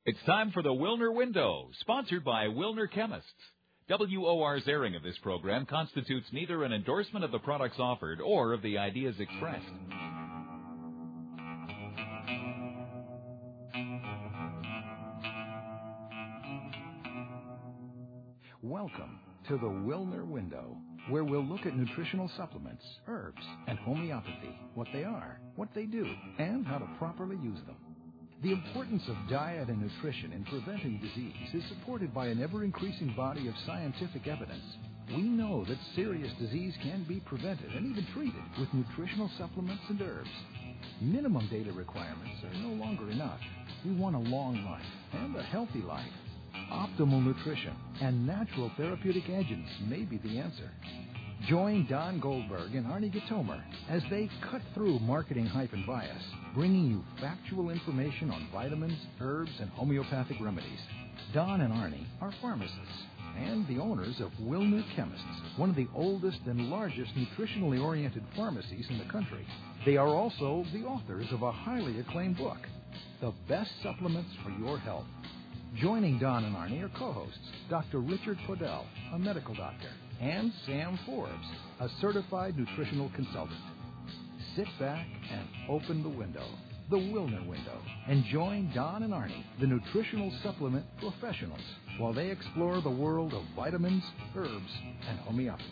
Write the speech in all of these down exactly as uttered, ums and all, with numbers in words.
It's time for the Wilner Window, sponsored by Wilner Chemists. W O R's airing of this program constitutes neither an endorsement of the products offered or of the ideas expressed. Welcome to the Wilner Window, where we'll look at nutritional supplements, herbs, and homeopathy, what they are, what they do, and how to properly use them. The importance of diet and nutrition in preventing disease is supported by an ever-increasing body of scientific evidence. We know that serious disease can be prevented and even treated with nutritional supplements and herbs. Minimum data requirements are no longer enough. We want a long life and a healthy life. Optimal nutrition and natural therapeutic agents may be the answer. Join Don Goldberg and Arnie Gitomer as they cut through marketing hype and bias, bringing you factual information on vitamins, herbs, and homeopathic remedies. Don and Arnie are pharmacists and the owners of Wilner Chemists, one of the oldest and largest nutritionally oriented pharmacies in the country. They are also the authors of a highly acclaimed book, The Best Supplements for Your Health. Joining Don and Arnie are co-hosts Doctor Richard Podell, a medical doctor, and Sam Forbes, a certified nutritional consultant. Sit back and open the window, the Wilner Window, and join Don and Arnie, the nutritional supplement professionals, while they explore the world of vitamins, herbs, and homeopathy.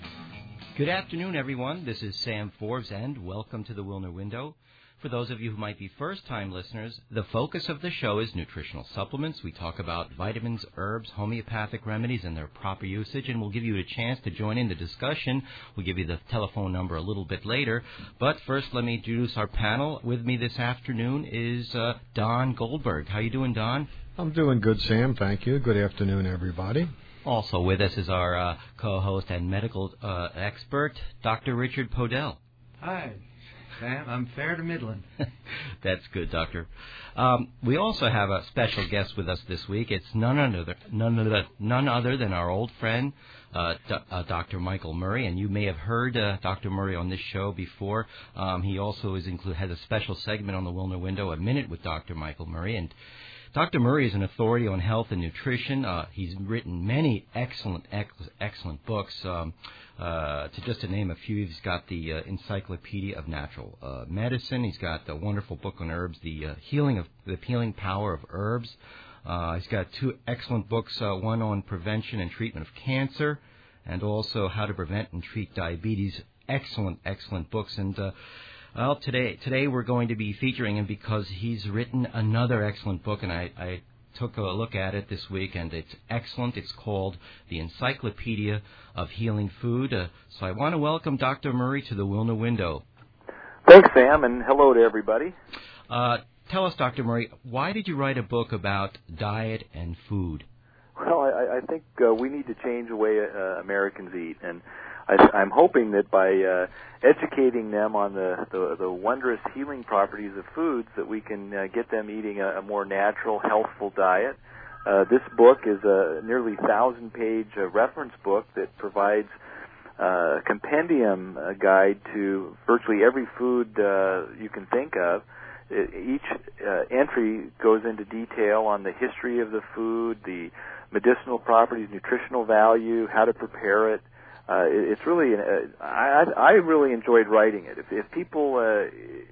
Good afternoon, everyone. This is Sam Forbes, and welcome to the Wilner Window. For those of you who might be first-time listeners, the focus of the show is nutritional supplements. We talk about vitamins, herbs, homeopathic remedies, and their proper usage, and we'll give you a chance to join in the discussion. We'll give you the telephone number a little bit later. But first, let me introduce our panel. With me this afternoon is uh, Don Goldberg. How you doing, Don? I'm doing good, Sam. Thank you. Good afternoon, everybody. Also with us is our uh, co-host and medical uh, expert, Doctor Richard Podell. Hi. Sam, I'm fair to middling. That's good, Doctor. Um, we also have a special guest with us this week. It's none other, none other, none other than our old friend, uh, D- uh, Doctor Michael Murray. And you may have heard uh, Doctor Murray on this show before. Um, he also is include, has a special segment on the Wilner Window, A Minute with Doctor Michael Murray. And Doctor Murray is an authority on health and nutrition. Uh, he's written many excellent, ex- excellent books. Um, uh, to just to name a few, he's got the uh, Encyclopedia of Natural uh, Medicine. He's got a wonderful book on herbs, the uh, healing of the healing power of herbs. Uh, he's got two excellent books, uh, one on prevention and treatment of cancer, and also how to prevent and treat diabetes. Excellent, excellent books. And uh, Well, today today we're going to be featuring him because he's written another excellent book, and I, I took a look at it this week, and it's excellent. It's called The Encyclopedia of Healing Food. Uh, so I want to welcome Doctor Murray to the Wilner Window. Thanks, Sam, and hello to everybody. Uh, tell us, Doctor Murray, why did you write a book about diet and food? Well, I, I think uh, we need to change the way uh, Americans eat, and I, I'm hoping that by uh, educating them on the, the, the wondrous healing properties of foods, that we can uh, get them eating a, a more natural, healthful diet. Uh, this book is a nearly thousand-page uh, reference book that provides uh, a compendium uh, guide to virtually every food uh, you can think of. It, each uh, entry goes into detail on the history of the food, the medicinal properties, nutritional value, how to prepare it. Uh, it, it's really, uh, I, I really enjoyed writing it. If, if people uh,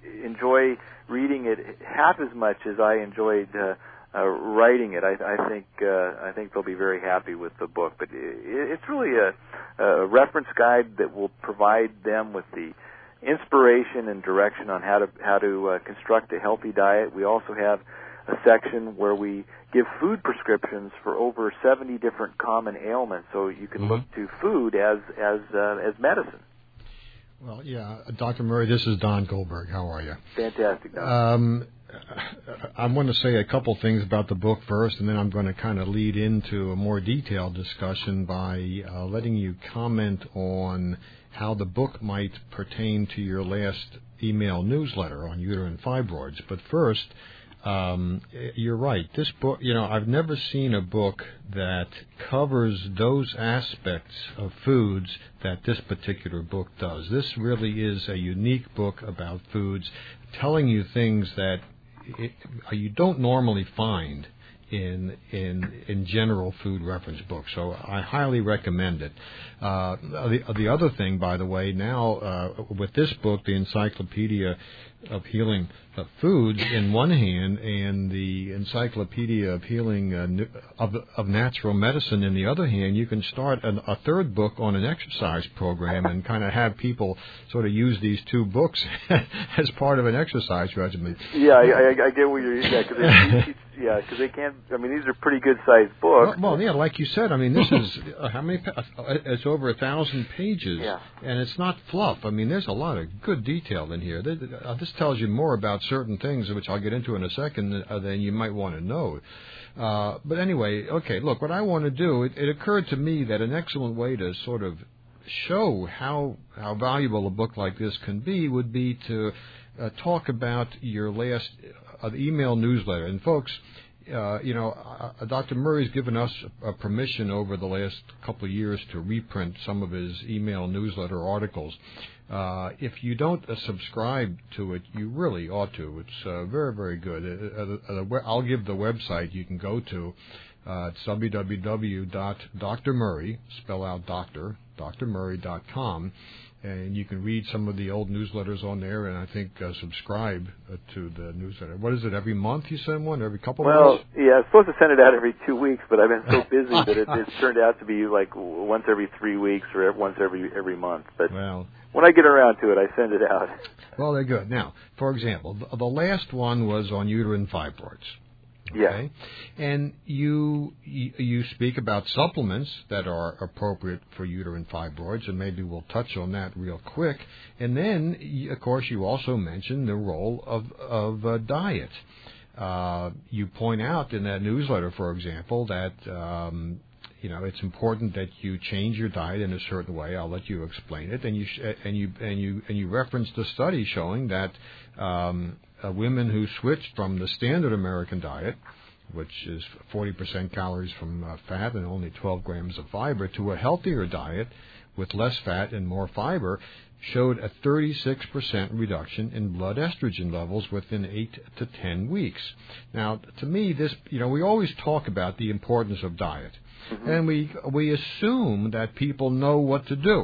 enjoy reading it half as much as I enjoyed uh, uh, writing it, I, I think uh, I think they'll be very happy with the book. But it, it's really a, a reference guide that will provide them with the inspiration and direction on how to how to uh, construct a healthy diet. We also have a section where we give food prescriptions for over seventy different common ailments, so you can mm-hmm. look to food as as uh, as medicine. Well, yeah, Doctor Murray, this is Don Goldberg. How are you? Fantastic, Don. Um, I want to say a couple things about the book first, and then I'm going to kind of lead into a more detailed discussion by uh, letting you comment on how the book might pertain to your last email newsletter on uterine fibroids. But first, Um, you're right. This book, you know, I've never seen a book that covers those aspects of foods that this particular book does. This really is a unique book about foods, telling you things that it, you don't normally find in in in general food reference books. So I highly recommend it. Uh, the, the other thing, by the way, now uh, with this book, the Encyclopedia of Healing uh, Foods in one hand, and the Encyclopedia of Healing uh, of, of Natural Medicine in the other hand, you can start an, a third book on an exercise program and kind of have people sort of use these two books as part of an exercise regimen. Yeah, I, I, I get what you're saying. Yeah, yeah, because they can't. I mean, these are pretty good sized books. Well, well, yeah, like you said. I mean, this is uh, how many? Uh, it's over a thousand pages, yeah. And it's not fluff. I mean, there's a lot of good detail in here. This, uh, this tells you more about certain things, which I'll get into in a second, uh, than you might want to know. Uh, but anyway, okay. Look, what I want to do. It, it occurred to me that an excellent way to sort of show how how valuable a book like this can be would be to uh, talk about your last uh, email newsletter. And folks, uh, you know, uh, Doctor Murray's given us uh, permission over the last couple of years to reprint some of his email newsletter articles. Uh, if you don't uh, subscribe to it, you really ought to. It's uh, very, very good. Uh, uh, uh, I'll give the website you can go to. Uh, it's w w w dot d r murray, spell out doctor, d r murray dot com, and you can read some of the old newsletters on there, and I think uh, subscribe uh, to the newsletter. What is it, every month you send one, every couple well, months? Well, yeah, I'm supposed to send it out every two weeks, but I've been so busy that it, it's turned out to be like once every three weeks or once every every month. But well, when I get around to it, I send it out. Well, they're good. Now, for example, the, the last one was on uterine fibroids. Okay. Yeah. And you you speak about supplements that are appropriate for uterine fibroids, and maybe we'll touch on that real quick. And then, of course, you also mention the role of of uh, diet. Uh, you point out in that newsletter, for example, that um, you know it's important that you change your diet in a certain way. I'll let you explain it. And you sh- and you and you and you referenced a study showing that. Um, Uh, women who switched from the standard American diet, which is forty percent calories from uh, fat and only twelve grams of fiber, to a healthier diet with less fat and more fiber, showed a thirty-six percent reduction in blood estrogen levels within eight to ten weeks. Now, to me, this, you know, we always talk about the importance of diet, mm-hmm. and we we assume that people know what to do.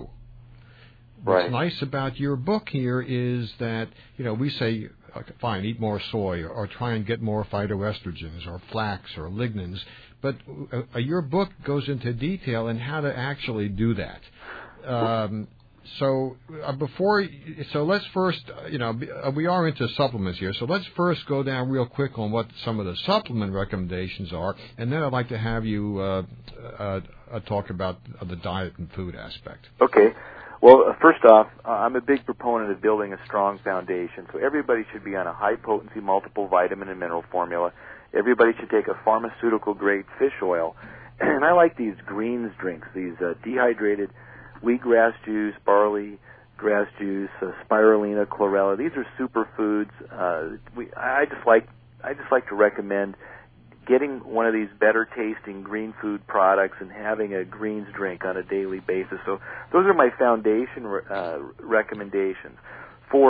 What's right. nice about your book here is that, you know, we say, okay, fine, eat more soy, or, or try and get more phytoestrogens, or flax, or lignans. But uh, your book goes into detail in how to actually do that. Um, so uh, before, so let's first, uh, you know, uh, we are into supplements here. So let's first go down real quick on what some of the supplement recommendations are, and then I'd like to have you uh, uh, uh, talk about the diet and food aspect. Okay. Well, first off, uh, I'm a big proponent of building a strong foundation. So everybody should be on a high-potency multiple vitamin and mineral formula. Everybody should take a pharmaceutical-grade fish oil. And I like these greens drinks, these uh, dehydrated wheatgrass juice, barley grass juice, uh, spirulina, chlorella. These are superfoods. Uh, we, I just like I just like to recommend getting one of these better-tasting green food products and having a greens drink on a daily basis. So those are my foundation uh, recommendations. For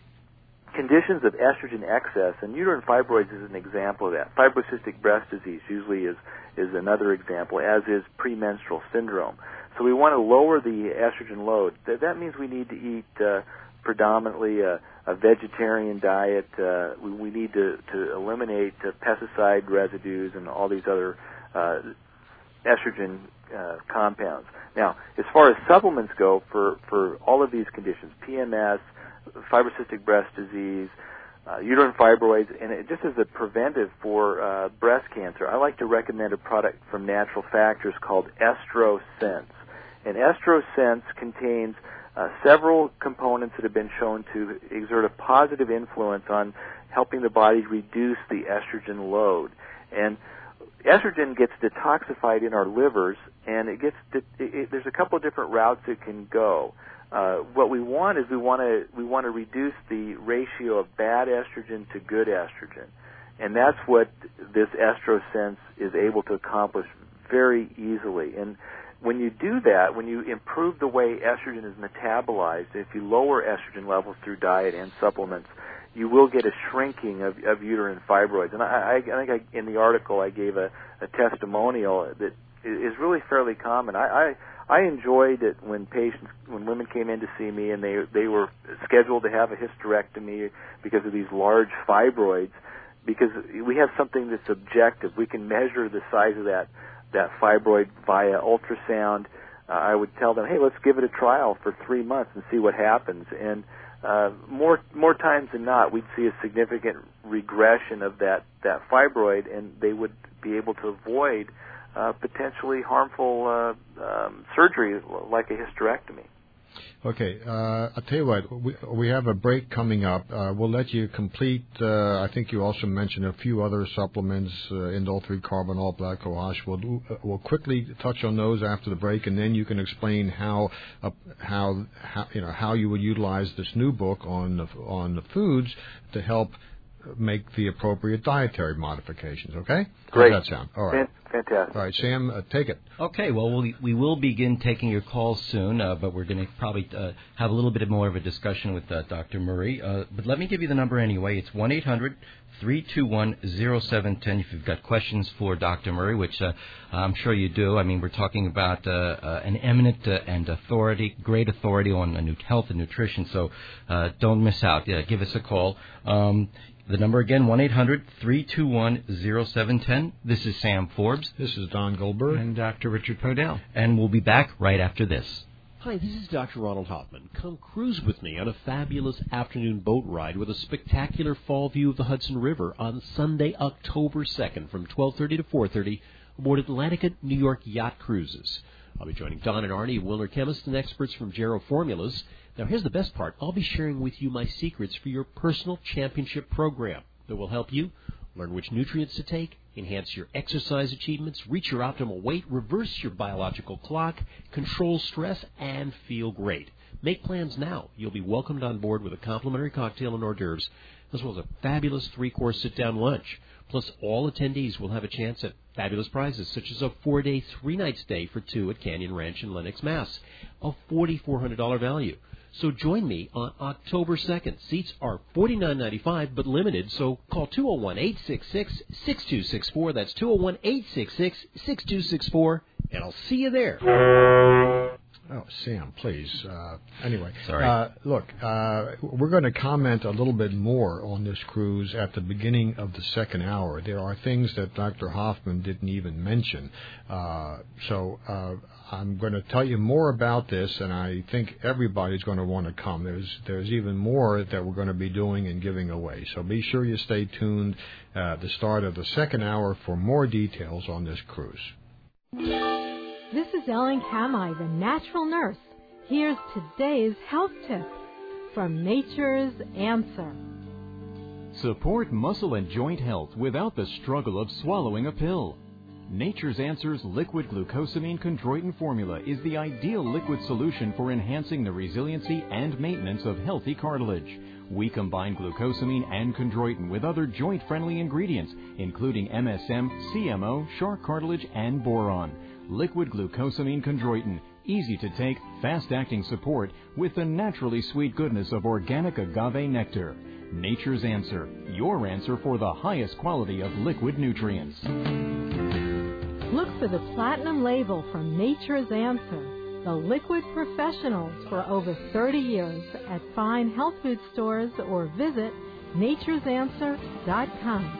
conditions of estrogen excess, and uterine fibroids is an example of that. Fibrocystic breast disease usually is, is another example, as is premenstrual syndrome. So we want to lower the estrogen load. That, that means we need to eat uh, predominantly a, a vegetarian diet. Uh, we, we need to, to eliminate uh, pesticide residues and all these other uh, estrogen uh, compounds. Now, as far as supplements go, for, for all of these conditions, P M S, fibrocystic breast disease, uh, uterine fibroids, and it, just as a preventive for uh, breast cancer, I like to recommend a product from Natural Factors called EstroSense. And EstroSense contains Uh, several components that have been shown to exert a positive influence on helping the body reduce the estrogen load. And estrogen gets detoxified in our livers, and it gets de- it, it, there's a couple of different routes it can go. Uh, what we want is we want to we want to reduce the ratio of bad estrogen to good estrogen, and that's what this EstroSense is able to accomplish very easily. And when you do that, when you improve the way estrogen is metabolized, if you lower estrogen levels through diet and supplements, you will get a shrinking of, of uterine fibroids. And I, I, I think I, in the article I gave a, a testimonial that is really fairly common. I, I, I enjoyed it when patients, when women came in to see me and they they were scheduled to have a hysterectomy because of these large fibroids, because we have something that's objective. We can measure the size of that, that fibroid via ultrasound. Uh, I would tell them, hey, let's give it a trial for three months and see what happens. And uh, more more times than not, we'd see a significant regression of that, that fibroid, and they would be able to avoid uh, potentially harmful uh, um, surgery like a hysterectomy. Okay, uh, I'll tell you what, we, we have a break coming up. Uh, we'll let you complete, uh, I think you also mentioned a few other supplements, uh, indole three carbinol, black cohosh. We'll, do, uh, we'll quickly touch on those after the break, and then you can explain how, uh, how, how, you know, how you would utilize this new book on the, on the foods to help make the appropriate dietary modifications, okay? Great. How does that sound? All right. Fantastic. All right, Sam, uh, take it. Okay, well, we, we will begin taking your calls soon, uh, but we're going to probably uh, have a little bit more of a discussion with uh, Doctor Murray. Uh, but let me give you the number anyway. It's one eight hundred three two one zero seven one zero if you've got questions for Doctor Murray, which uh, I'm sure you do. I mean, we're talking about uh, uh, an eminent uh, and authority, great authority on uh, health and nutrition, so uh, don't miss out. Yeah, give us a call. Um, The number again, one eight hundred three two one zero seven one zero. This is Sam Forbes. This is Don Goldberg. And Doctor Richard Podell. And we'll be back right after this. Hi, this is Doctor Ronald Hoffman. Come cruise with me on a fabulous afternoon boat ride with a spectacular fall view of the Hudson River on Sunday, October second from twelve thirty to four thirty aboard Atlantica New York Yacht Cruises. I'll be joining Don and Arnie, Wilner chemists and experts from Gero Formulas. Now, here's the best part. I'll be sharing with you my secrets for your personal championship program that will help you learn which nutrients to take, enhance your exercise achievements, reach your optimal weight, reverse your biological clock, control stress, and feel great. Make plans now. You'll be welcomed on board with a complimentary cocktail and hors d'oeuvres, as well as a fabulous three-course sit-down lunch. Plus, all attendees will have a chance at fabulous prizes, such as a four-day, three-night stay for two at Canyon Ranch in Lenox, Mass., a four thousand four hundred dollars value. So join me on October second. Seats are forty-nine ninety-five, but limited, so call two oh one, eight six six, six two six four. That's two oh one, eight six six, six two six four, and I'll see you there. Oh, Sam, please. Uh, anyway, Sorry. Uh, look, uh, we're going to comment a little bit more on this cruise at the beginning of the second hour. There are things that Doctor Hoffman didn't even mention. Uh, so uh, I'm going to tell you more about this, and I think everybody's going to want to come. There's there's even more that we're going to be doing and giving away. So be sure you stay tuned uh, at the start of the second hour for more details on this cruise. This is Ellen Kamai, the natural nurse. Here's today's health tip from Nature's Answer. Support muscle and joint health without the struggle of swallowing a pill. Nature's Answer's liquid glucosamine chondroitin formula is the ideal liquid solution for enhancing the resiliency and maintenance of healthy cartilage. We combine glucosamine and chondroitin with other joint-friendly ingredients, including M S M, C M O, shark cartilage, and boron. Liquid glucosamine chondroitin, easy to take, fast-acting support with the naturally sweet goodness of organic agave nectar. Nature's Answer, your answer for the highest quality of liquid nutrients. Look for the platinum label from Nature's Answer, the liquid professionals for over thirty years at fine health food stores, or visit natures answer dot com.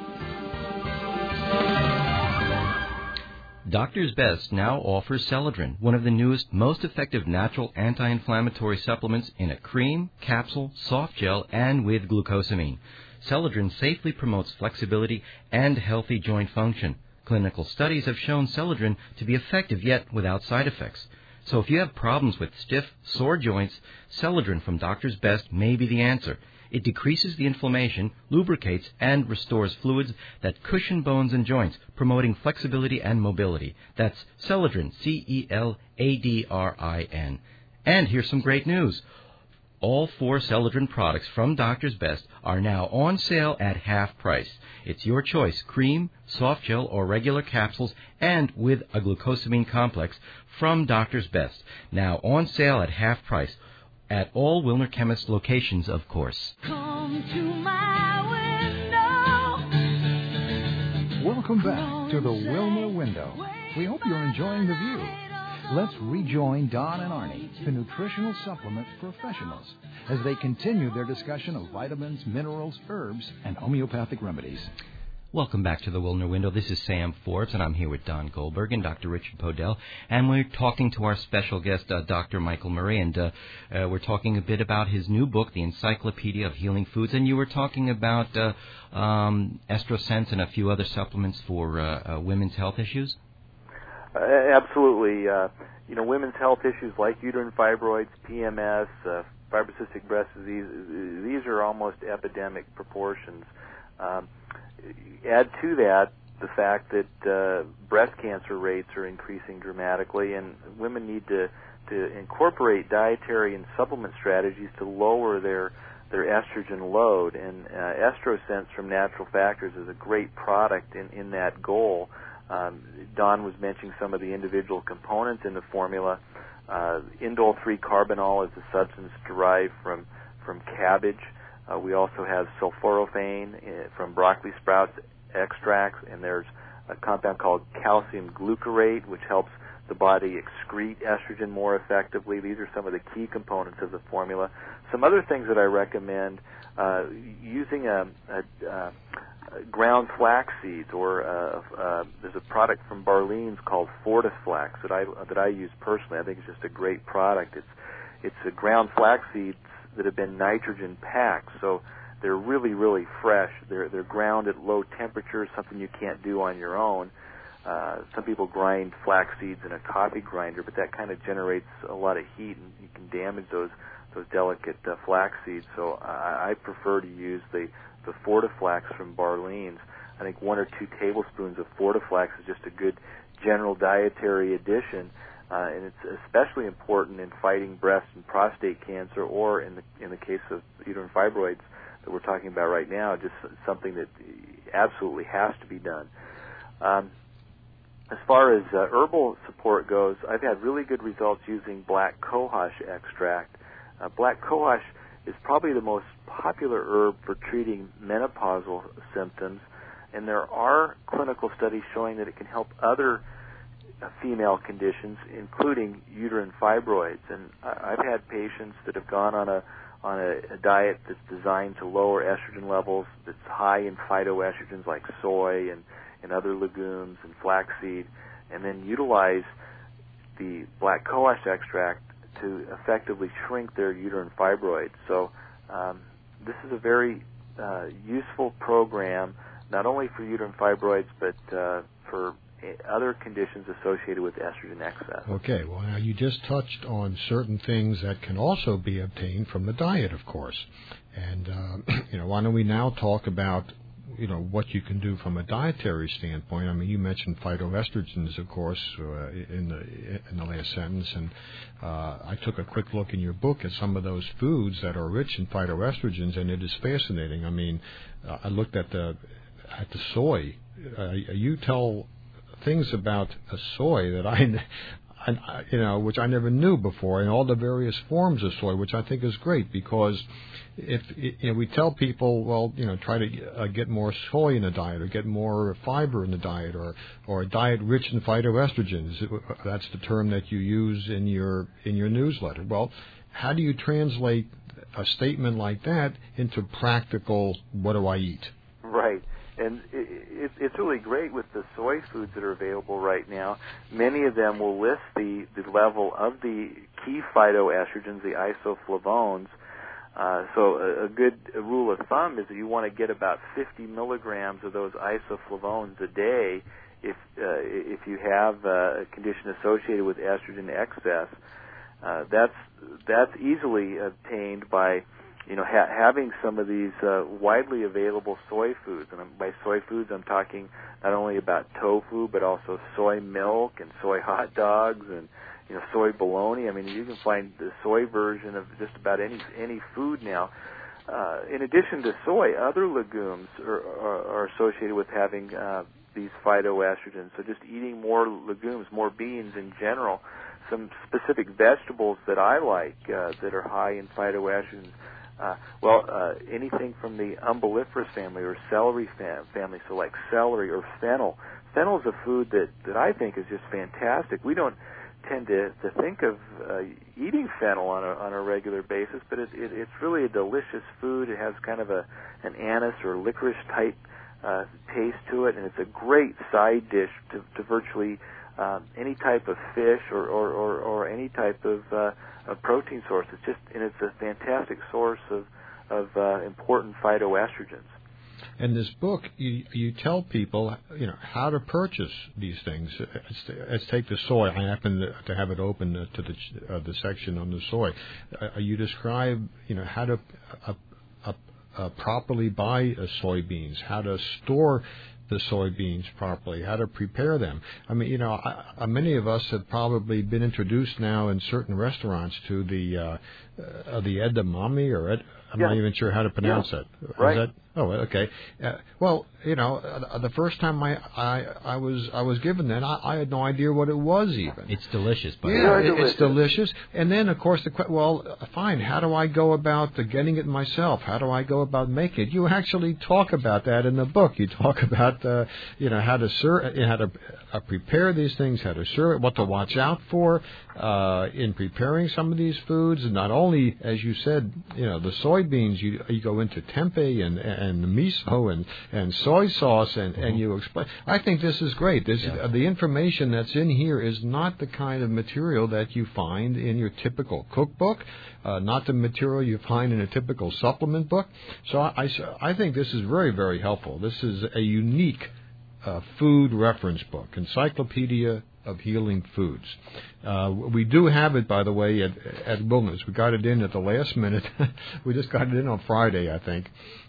Doctor's Best now offers Celadrin, one of the newest, most effective natural anti-inflammatory supplements in a cream, capsule, soft gel, and with glucosamine. Celadrin safely promotes flexibility and healthy joint function. Clinical studies have shown Celadrin to be effective yet without side effects. So if you have problems with stiff, sore joints, Celadrin from Doctor's Best may be the answer. It decreases the inflammation, lubricates, and restores fluids that cushion bones and joints, promoting flexibility and mobility. That's Celadrin, C E L A D R I N. And here's some great news. All four Celadrin products from Doctor's Best are now on sale at half price. It's your choice, cream, soft gel, or regular capsules, and with a glucosamine complex from Doctor's Best. Now on sale at half price. at all Wilner Chemist locations, of course. Come to my window. Welcome back to the Wilner Window. We hope you're enjoying the view. Let's rejoin Don and Arnie, the nutritional supplement professionals, as they continue their discussion of vitamins, minerals, herbs, and homeopathic remedies. Welcome back to the Wilner Window. This is Sam Forbes, and I'm here with Don Goldberg and Doctor Richard Podell. And we're talking to our special guest, uh, Doctor Michael Murray, and uh, uh, we're talking a bit about his new book, The Encyclopedia of Healing Foods. And you were talking about uh, um, EstroSense and a few other supplements for uh, uh, women's health issues? Uh, absolutely. Uh, you know, women's health issues like uterine fibroids, P M S, uh, fibrocystic breast disease, these are almost epidemic proportions. Um, add to that the fact that uh, breast cancer rates are increasing dramatically, and women need to, to incorporate dietary and supplement strategies to lower their their estrogen load. And uh, EstroSense from Natural Factors is a great product in, in that goal. Um, Don was mentioning some of the individual components in the formula. Uh, indole three carbinol is a substance derived from, from cabbage. Uh, we also have sulforaphane uh, from broccoli sprouts extracts, and there's a compound called calcium glucarate, which helps the body excrete estrogen more effectively. These are some of the key components of the formula. Some other things that I recommend, uh, using a, a, a ground flax seeds, or uh, uh, there's a product from Barleans called FortisFlax that I that I use personally. I think it's just a great product. It's it's a ground flax seeds that have been nitrogen packed, so they're really really fresh. They're they're ground at low temperatures, something you can't do on your own. Uh, some people grind flax seeds in a coffee grinder, but that kind of generates a lot of heat, and you can damage those those delicate uh, flax seeds. So I, I prefer to use the the FortisFlax from Barleans. I think one or two tablespoons of FortisFlax is just a good general dietary addition, uh, and it's especially important in fighting breast and prostate cancer, or in the in the case of uterine fibroids that we're talking about right now, just something that absolutely has to be done. Um, as far as uh, herbal support goes, I've had really good results using black cohosh extract. Uh, black cohosh is probably the most popular herb for treating menopausal symptoms, and there are clinical studies showing that it can help other uh, female conditions, including uterine fibroids. And I've had patients that have gone on a on a, a diet that's designed to lower estrogen levels, that's high in phytoestrogens like soy and, and other legumes and flaxseed, and then utilize the black cohosh extract to effectively shrink their uterine fibroids. So um, this is a very uh, useful program, not only for uterine fibroids, but uh, for other conditions associated with estrogen excess. Okay, well, now you just touched on certain things that can also be obtained from the diet, of course. And, uh, you know, why don't we now talk about, you know, what you can do from a dietary standpoint. I mean, you mentioned phytoestrogens, of course, uh, in the in the last sentence, and uh, I took a quick look in your book at some of those foods that are rich in phytoestrogens, and it is fascinating. I mean, uh, I looked at the at the soy. Uh, you tell things about a soy that I, I, you know, which I never knew before, and all the various forms of soy, which I think is great, because if you know, we tell people, well, you know, try to uh, get more soy in the diet, or get more fiber in the diet, or or a diet rich in phytoestrogens. That's the term that you use in your in your newsletter. Well, how do you translate a statement like that into practical, what do I eat? Right. And it, it's really great with the soy foods that are available right now. Many of them will list the, the level of the key phytoestrogens, the isoflavones. Uh, so a, a good rule of thumb is that you want to get about fifty milligrams of those isoflavones a day if uh, if you have a condition associated with estrogen excess. Uh, that's that's easily obtained by you know, ha- having some of these uh, widely available soy foods. And by soy foods, I'm talking not only about tofu, but also soy milk and soy hot dogs and, you know, soy bologna. I mean, you can find the soy version of just about any any food now. Uh, in addition to soy, other legumes are, are, are associated with having uh, these phytoestrogens. So just eating more legumes, more beans in general. some specific vegetables that I like uh, that are high in phytoestrogens. Uh, well, uh, anything from the umbelliferous family or celery fam- family, so like celery or fennel. Fennel is a food that, that I think is just fantastic. We don't tend to, to think of uh, eating fennel on a on a regular basis, but it, it, it's really a delicious food. It has kind of a an anise or licorice type uh, taste to it, and it's a great side dish to, to virtually um, any type of fish or or, or, or any type of, uh, of protein source. It's just and it's a fantastic source of of uh, important phytoestrogens. In this book, you you tell people, you know, how to purchase these things. Let's, let's take the soy. I happen to have it open to the uh, the section on the soy. Uh, you describe, you know, how to uh, uh, uh, properly buy uh, soybeans, how to store the soybeans properly, how to prepare them. I mean, you know, I, I, many of us have probably been introduced now in certain restaurants to the uh, uh, the edamame or ed, I'm yeah. not even sure how to pronounce yeah. it. Right. Is that, oh, okay. Uh, well, you know, uh, the first time I, I, I was I was given that, I, I had no idea what it was even. It's delicious, but yeah, it, delicious. It's delicious. And then, of course, the well, fine. How do I go about getting it myself? How do I go about making it? You actually talk about that in the book. You talk about uh, you know how to serve, how to uh, prepare these things, how to serve it, what to watch out for uh, in preparing some of these foods, and not only, as you said, you know, the soybeans. You you go into tempeh and and the miso and and soy sauce and, and you explain. I think this is great. This yeah. uh, the information that's in here is not the kind of material that you find in your typical cookbook, uh, not the material you find in a typical supplement book. So I, I, I think this is very, very helpful. This is a unique uh, food reference book, Encyclopedia of Healing Foods. Uh, we do have it, by the way, at, at Wilderness. We got it in at the last minute. We just got it in on Friday, I think.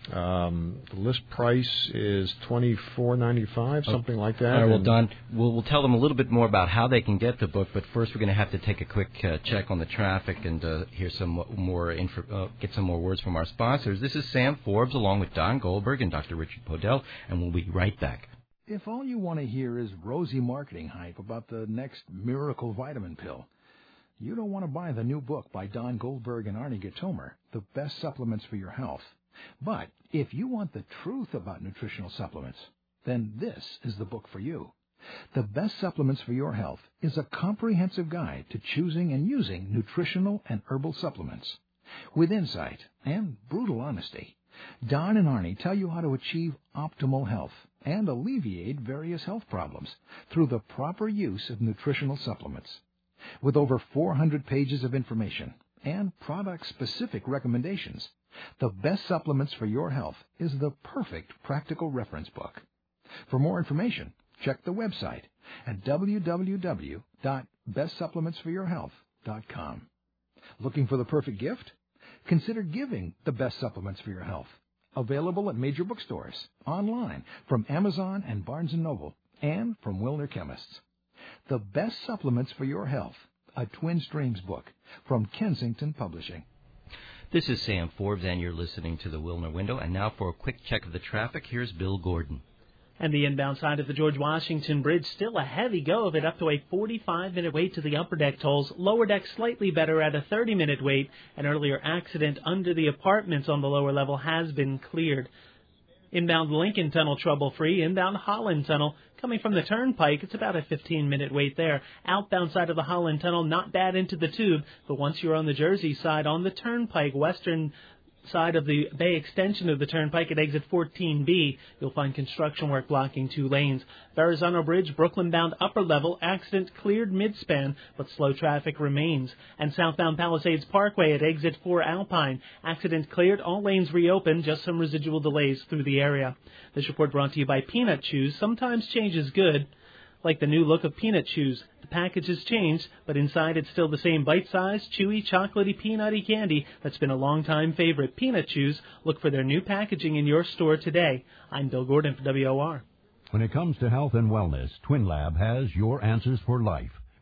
Um, the list price is twenty-four ninety-five, something like that. All right, well, Don, we'll, we'll tell them a little bit more about how they can get the book, but first we're going to have to take a quick uh, check on the traffic and uh, hear some more info, uh, get some more words from our sponsors. This is Sam Forbes along with Don Goldberg and Doctor Richard Podell, and we'll be right back. If all you want to hear is rosy marketing hype about the next miracle vitamin pill, you don't want to buy the new book by Don Goldberg and Arnie Gatomer, The Best Supplements for Your Health. But if you want the truth about nutritional supplements, then this is the book for you. The Best Supplements for Your Health is a comprehensive guide to choosing and using nutritional and herbal supplements. With insight and brutal honesty, Don and Arnie tell you how to achieve optimal health and alleviate various health problems through the proper use of nutritional supplements. With over four hundred pages of information and product-specific recommendations, The Best Supplements for Your Health is the perfect practical reference book. For more information, check the website at w w w dot best supplements for your health dot com. Looking for the perfect gift? Consider giving The Best Supplements for Your Health. Available at major bookstores, online, from Amazon and Barnes and Noble, and from Wilner Chemists. The Best Supplements for Your Health, a Twin Streams book from Kensington Publishing. This is Sam Forbes, and you're listening to the Wilner Window. And now for a quick check of the traffic, here's Bill Gordon. And the inbound side of the George Washington Bridge, still a heavy go of it, up to a forty-five minute wait to the upper deck tolls. Lower deck slightly better at a thirty minute wait. An earlier accident under the apartments on the lower level has been cleared. Inbound Lincoln Tunnel trouble-free. Inbound Holland Tunnel coming from the Turnpike, it's about a fifteen minute wait there. Outbound side of the Holland Tunnel, not bad into the Tube, but once you're on the Jersey side, on the Turnpike, western side of the Bay extension of the Turnpike at exit fourteen B, you'll find construction work blocking two lanes. Verrazano Bridge, Brooklyn-bound upper level, accident cleared mid-span, but slow traffic remains. And southbound Palisades Parkway at exit four Alpine, accident cleared, all lanes reopened, just some residual delays through the area. This report brought to you by Peanut Chews. Sometimes change is good. Like the new look of Peanut Chews. The package has changed, but inside it's still the same bite-sized, chewy, chocolatey, peanutty candy that's been a long-time favorite. Peanut Chews. Look for their new packaging in your store today. I'm Bill Gordon for W O R. When it comes to health and wellness, Twin Lab has your answers for life.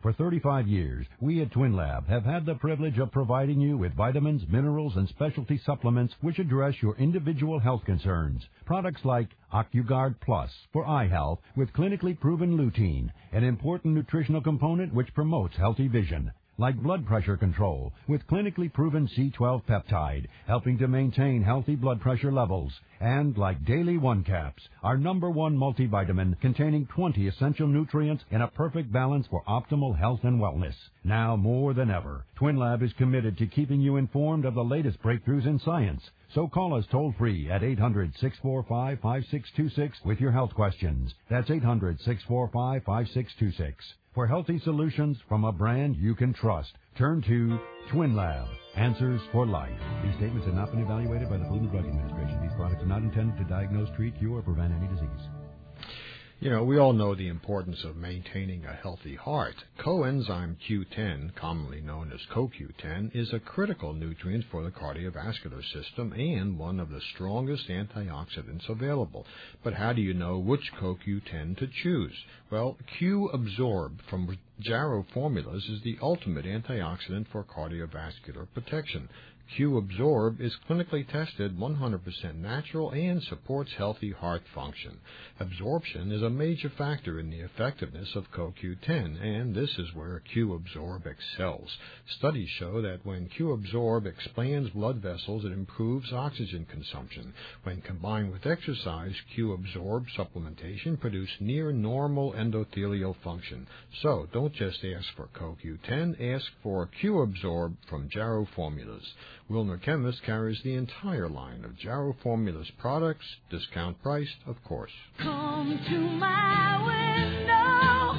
For thirty-five years, we at Twin Lab have had the privilege of providing you with vitamins, minerals, and specialty supplements which address your individual health concerns. Products like OcuGuard Plus for eye health with clinically proven lutein, an important nutritional component which promotes healthy vision. Like blood pressure control with clinically proven C twelve peptide, helping to maintain healthy blood pressure levels. And like Daily One Caps, our number one multivitamin containing twenty essential nutrients in a perfect balance for optimal health and wellness. Now more than ever, Twin Lab is committed to keeping you informed of the latest breakthroughs in science. So call us toll-free at eight hundred, six four five, five six two six with your health questions. That's eight hundred, six four five, five six two six. For healthy solutions from a brand you can trust, turn to Twin Lab. Answers for life. These statements have not been evaluated by the Food and Drug Administration. These products are not intended to diagnose, treat, cure, or prevent any disease. You know, we all know the importance of maintaining a healthy heart. Coenzyme Q ten, commonly known as Co Q ten, is a critical nutrient for the cardiovascular system and one of the strongest antioxidants available. But how do you know which Co Q ten to choose? Well, Q-Absorb from Jarrow Formulas is the ultimate antioxidant for cardiovascular protection. Q-Absorb is clinically tested, one hundred percent natural, and supports healthy heart function. Absorption is a major factor in the effectiveness of Co Q ten, and this is where Q-Absorb excels. Studies show that when Q-Absorb expands blood vessels, it improves oxygen consumption. When combined with exercise, Q-Absorb supplementation produces near normal endothelial function. So don't just ask for Co Q ten, ask for Q-Absorb from Jarrow Formulas. Wilner Chemist carries the entire line of Jarrow Formulas products, discount priced, of course. Come to my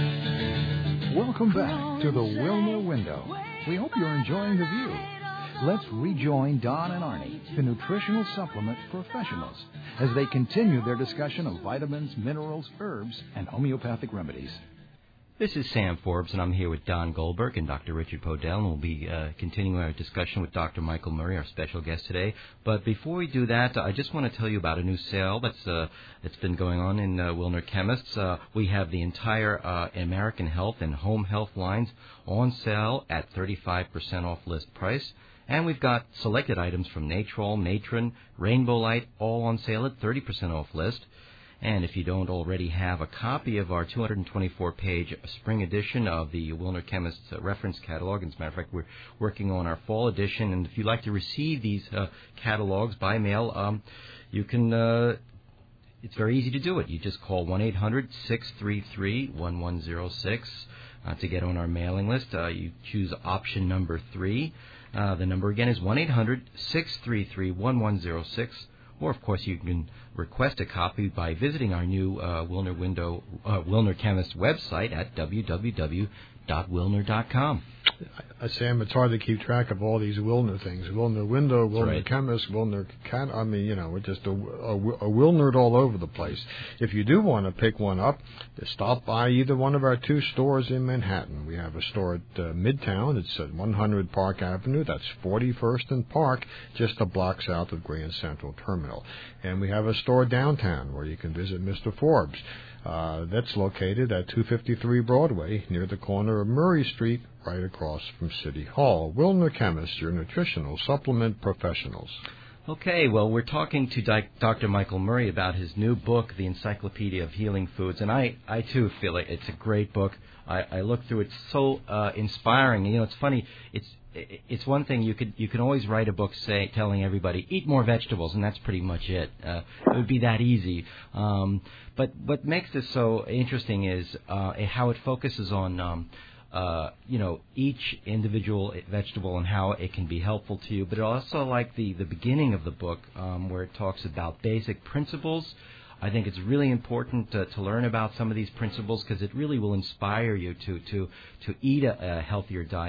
window. Welcome back to the Wilner Window. We hope you're enjoying the view. Let's rejoin Don and Arnie, the nutritional supplement professionals, as they continue their discussion of vitamins, minerals, herbs, and homeopathic remedies. This is Sam Forbes, and I'm here with Don Goldberg and Doctor Richard Podell, and we'll be uh, continuing our discussion with Doctor Michael Murray, our special guest today. But before we do that, I just want to tell you about a new sale that's uh, that's been going on in uh, Wilner Chemists. Uh, we have the entire uh, American Health and Home Health lines on sale at thirty-five percent off list price. And we've got selected items from Natrol, Natron, Rainbow Light, all on sale at thirty percent off list. And if you don't already have a copy of our two hundred twenty-four page spring edition of the Wilner Chemists uh, reference catalog, and as a matter of fact, we're working on our fall edition, and if you'd like to receive these uh, catalogs by mail, um, you can, uh, it's very easy to do it. You just call one eight hundred, six three three, one one zero six uh, to get on our mailing list. Uh, you choose option number three. Uh, the number again is one eight hundred, six three three, one one zero six. Or, of course, you can request a copy by visiting our new uh, Wilner Window, uh, Wilner Chemist website at w w w dot wilner dot com. Uh, Sam, it's hard to keep track of all these Wilner things. Wilner Window, Wilner right. Chemist, Wilner Cat. I mean, you know, we're just a, a, a Wilnered all over the place. If you do want to pick one up, stop by either one of our two stores in Manhattan. We have a store at uh, Midtown. It's at one hundred Park Avenue. That's forty-first and Park, just a block south of Grand Central Terminal. And we have a store downtown where you can visit Mister Forbes. Uh, that's located at two fifty-three Broadway, near the corner of Murray Street, right across from City Hall. Wilner Chemist, your nutritional supplement professionals. Okay, well, we're talking to Doctor Michael Murray about his new book, The Encyclopedia of Healing Foods, and I, I too feel like it's a great book. I, I looked through it, so uh, inspiring. You know, it's funny. It's it's one thing you could you can always write a book say telling everybody eat more vegetables, and that's pretty much it. Uh, it would be that easy. Um, but what makes this so interesting is uh, how it focuses on. Um, Uh, you know, each individual vegetable and how it can be helpful to you, but also like the, the beginning of the book um, where it talks about basic principles. I think it's really important to, to learn about some of these principles because it really will inspire you to to, to eat a, a healthier diet.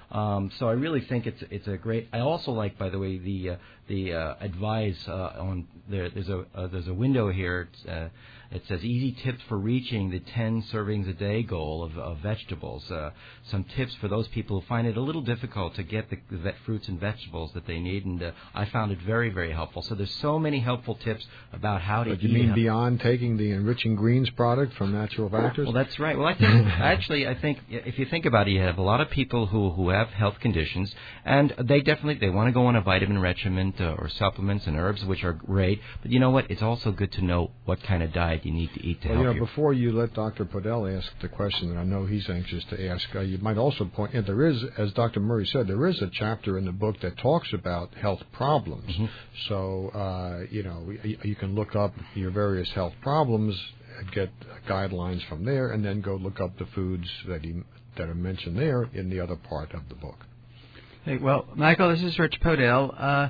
Um, so I really think it's it's a great. I also like, by the way, the uh, the uh, advice uh, on there. There's a uh, there's a window here. It's, uh, it says easy tips for reaching the ten servings a day goal of, of vegetables. Uh, some tips for those people who find it a little difficult to get the, the vet fruits and vegetables that they need, and uh, I found it very very helpful. So there's so many helpful tips about how to but eat. You mean beyond taking the Enriching Greens product from Natural Factors? Well, that's right. Well, I think actually, I think if you think about it, you have a lot of people who, who have health conditions, and they definitely they want to go on a vitamin regimen uh, or supplements and herbs, which are great. But you know what? It's also good to know what kind of diet you need to eat to well, help you. Know, you. Before you let Doctor Podell ask the question that I know he's anxious to ask, uh, you might also point. And there is, as Doctor Murray said, there is a chapter in the book that talks about health problems. Mm-hmm. So uh, you know you, you can look up your various health problems, get guidelines from there, and then go look up the foods that he that are mentioned there in the other part of the book. Hey, well, Michael, this is Rich Podell. Uh,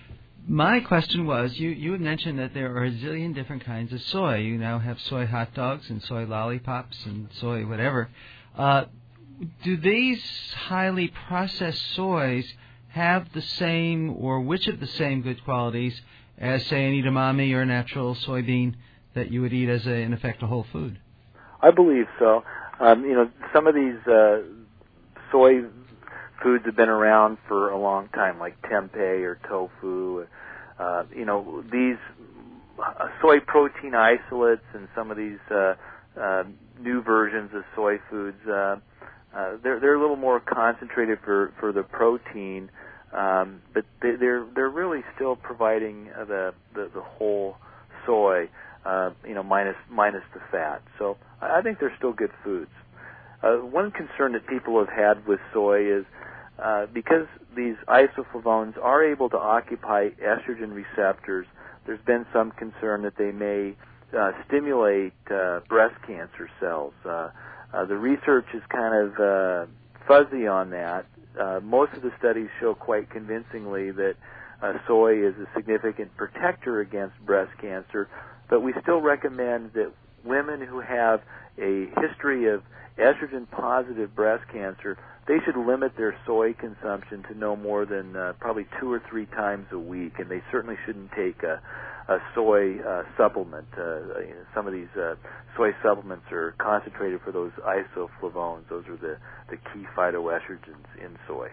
my question was, you, you had mentioned that there are a zillion different kinds of soy. You now have soy hot dogs and soy lollipops and soy whatever. Uh, do these highly processed soys have the same, or which of the same good qualities as, say, an edamame or a natural soybean that you would eat as, a, in effect, a whole food? I believe so. Um, you know, some of these uh, soy foods have been around for a long time, like tempeh or tofu. Uh, you know, these uh, soy protein isolates and some of these uh, uh, new versions of soy foods, uh, uh, they're they're a little more concentrated for, for the protein, um, but they, they're they're really still providing uh, the, the the whole soy. Uh, you know, minus minus the fat. So I think they're still good foods. Uh, one concern that people have had with soy is uh, because these isoflavones are able to occupy estrogen receptors, there's been some concern that they may uh, stimulate uh, breast cancer cells. Uh, uh, the research is kind of uh, fuzzy on that. Uh, most of the studies show quite convincingly that uh, soy is a significant protector against breast cancer, but we still recommend that women who have a history of estrogen-positive breast cancer, they should limit their soy consumption to no more than uh, probably two or three times a week, and they certainly shouldn't take a, a soy uh, supplement. Uh, you know, some of these uh, soy supplements are concentrated for those isoflavones. Those are the, the key phytoestrogens in soy.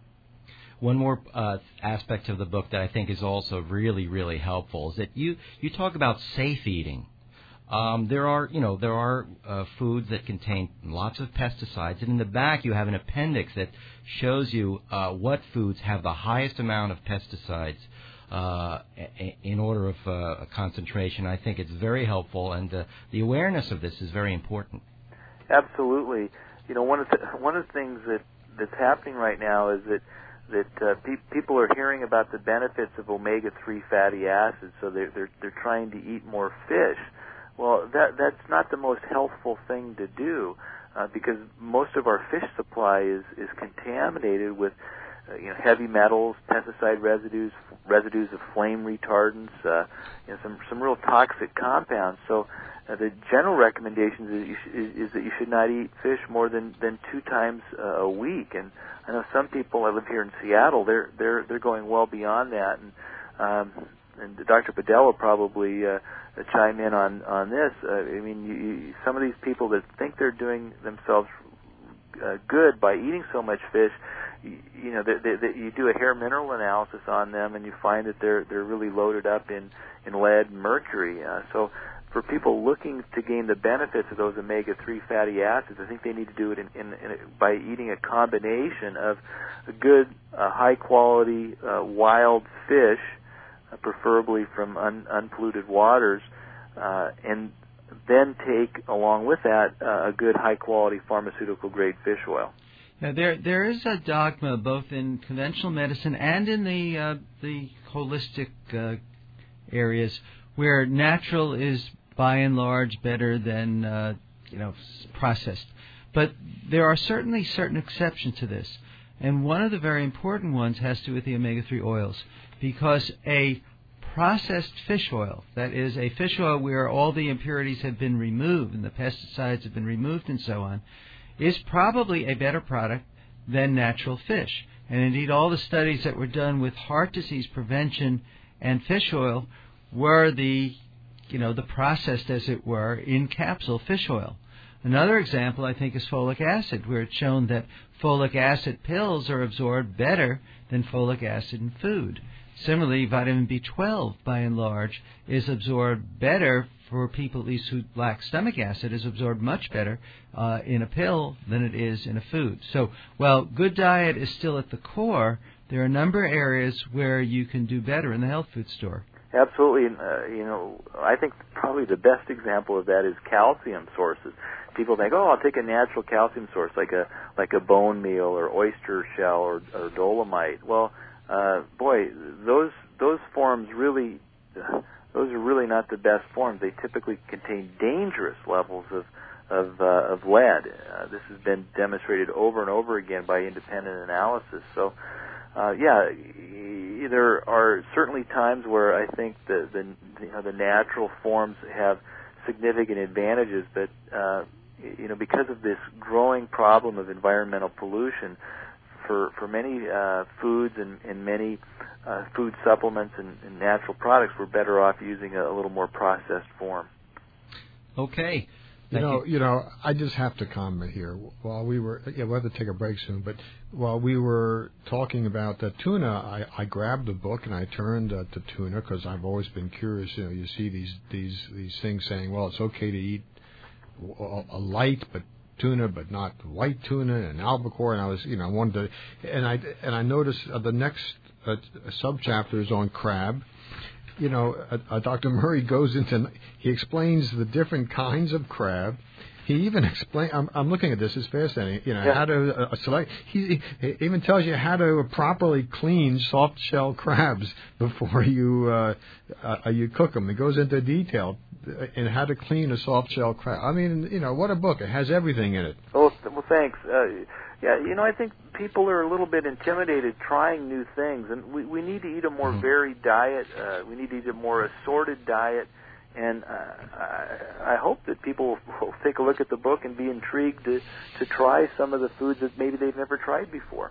One more uh, aspect of the book that I think is also really, really helpful is that you, you talk about safe eating. Um, there are, you know, there are uh, foods that contain lots of pesticides, and in the back you have an appendix that shows you uh, what foods have the highest amount of pesticides uh, in order of uh, concentration. I think it's very helpful, and uh, the awareness of this is very important. Absolutely. You know, one of the, one of the things that that's happening right now is that that uh, pe- people are hearing about the benefits of omega three fatty acids, so they're they're, they're trying to eat more fish. Well, that that's not the most healthful thing to do, uh, because most of our fish supply is is contaminated with uh, you know heavy metals, pesticide residues, residues of flame retardants, uh, you know, some some real toxic compounds. So uh, the general recommendation is, you sh- is, is that you should not eat fish more than than two times uh, a week. And I know some people. I live here in Seattle. They're they're they're going well beyond that, and um, and Doctor Podell will probably uh, chime in on on this. Uh, I mean, you, you, some of these people that think they're doing themselves uh, good by eating so much fish, you, you know, that they, they, you do a hair mineral analysis on them, and you find that they're they're really loaded up in in lead and mercury. Uh, so. For people looking to gain the benefits of those omega three fatty acids, I think they need to do it in, in, in a, by eating a combination of a good, uh, high-quality uh, wild fish, uh, preferably from un, unpolluted waters, uh, and then take, along with that, uh, a good, high-quality pharmaceutical-grade fish oil. Now, there there is a dogma both in conventional medicine and in the uh, the holistic uh, areas where natural is by and large better than uh, you know processed, but there are certainly certain exceptions to this, and one of the very important ones has to do with the omega three oils, because a processed fish oil, that is a fish oil where all the impurities have been removed and the pesticides have been removed and so on, is probably a better product than natural fish. And indeed, all the studies that were done with heart disease prevention and fish oil were the, you know, the processed, as it were, in capsule fish oil. Another example, I think, is folic acid, where it's shown that folic acid pills are absorbed better than folic acid in food. Similarly, vitamin B twelve, by and large, is absorbed better for people, at least who lack stomach acid, is absorbed much better uh, in a pill than it is in a food. So while good diet is still at the core, there are a number of areas where you can do better in the health food store. Absolutely. Uh, you know, I think probably the best example of that is calcium sources. People think, oh, I'll take a natural calcium source like a like a bone meal or oyster shell or, or dolomite. Well, uh, boy, those those forms really, uh, those are really not the best forms. They typically contain dangerous levels of of, uh, of lead. Uh, this has been demonstrated over and over again by independent analysis. So, uh, yeah, there are certainly times where I think the the you know, the natural forms have significant advantages, but uh, you know, because of this growing problem of environmental pollution, for for many uh, foods and, and many uh, food supplements and, and natural products, we're better off using a, a little more processed form. Okay. You know, you know, I just have to comment here. While we were, yeah, we'll have to take a break soon, but while we were talking about the tuna, I, I grabbed the book and I turned uh, to tuna because I've always been curious. You know, you see these these these things saying, well, it's okay to eat a light, but tuna, but not white tuna and albacore. And I was, you know, I wanted to, and I and I noticed uh, the next uh, subchapter is on crab. You know, uh, uh, Doctor Murray goes into, he explains the different kinds of crab. He even explain. I'm, I'm looking at this; it's fascinating. You know, yeah. how to uh, select. He, he even tells you how to properly clean soft shell crabs before you uh, uh, you cook them. It goes into detail in how to clean a soft shell crab. I mean, you know, what a book! It has everything in it. Oh, well, thanks. Uh, yeah, you know, I think people are a little bit intimidated trying new things, and we we need to eat a more mm-hmm. varied diet. Uh, we need to eat a more assorted diet. And uh, I, I hope that people will take a look at the book and be intrigued to, to try some of the foods that maybe they've never tried before.